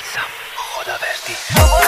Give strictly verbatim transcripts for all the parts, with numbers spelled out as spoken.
میسم خداوردی.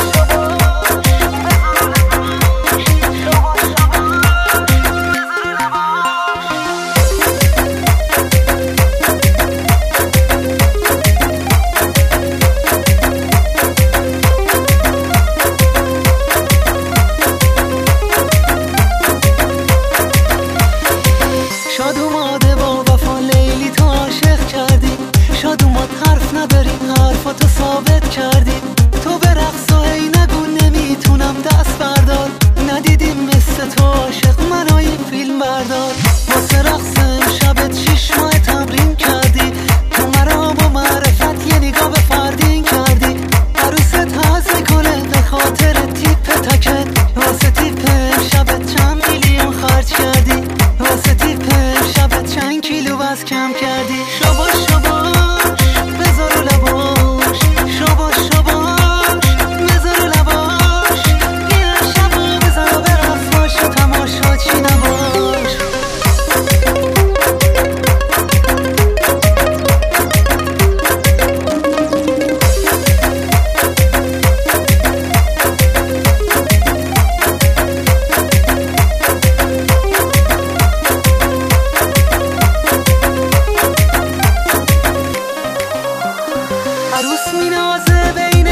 شاد اوماده با وفا لیلی تو عاشق کردی، شاد اومد حرف نداریم حرفاتو ثابت کردی. تو به رقص و هی نگو نمیتونم دست بردار، ندیدیم مثل تو عاشق منو این فیلم بردار. واسه رقص امشبت شیش ماه تمرین کردی، تو مرا با معرفت یه نگاه به فردین کردی. عروست هز میکنه به خاطر تیپ تکت، واسه تیپ امشبت چند میلیون خرج کردی، واسه تیپ امشبت چند کیلو وزن کم کردی. شاباش شاباش بذار و لباش، شاباش شاباش بذار و لباش، بیا شبا بذار و برفت باش و تماشا چی نباش. عروس مینازه بین